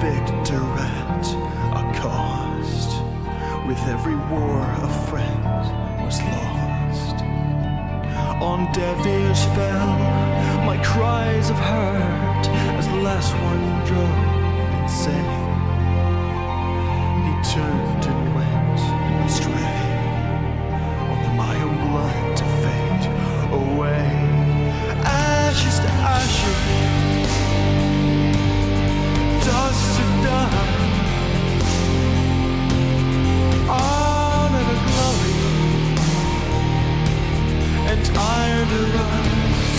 victor at a cost. With every war a friend was lost. On deaf ears fell my cries of hurt as the last one drove insane. He turned and went astray, only my own blood to fade away. Ashes to ashes, dust to dust, honor to glory, and iron to rust,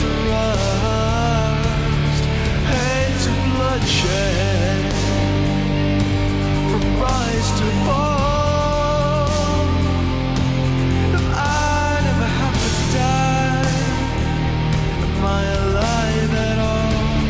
hate to bloodshed, from rise to fall. If I never have to die, am I alive at all?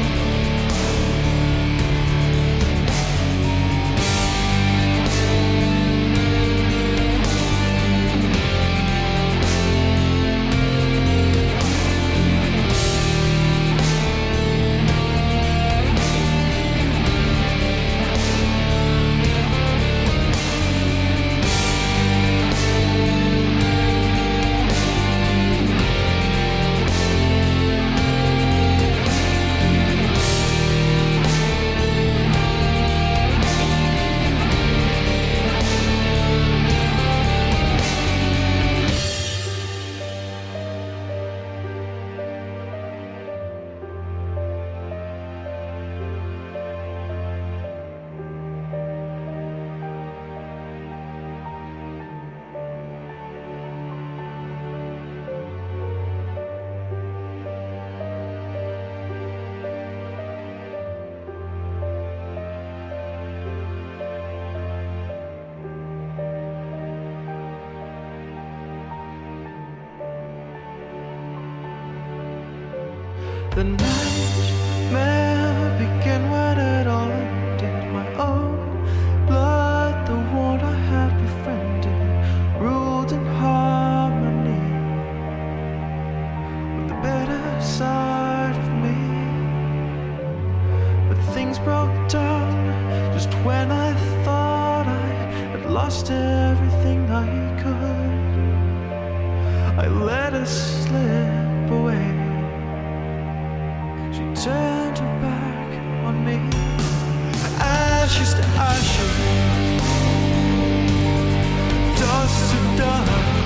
The nightmare began when it all ended. My own blood, the one I had befriended, ruled in harmony with the better side of me. But things broke down just when I thought I had lost everything I could. I let her slip away. She turned her back on me. Ashes to ashes, dust to dust,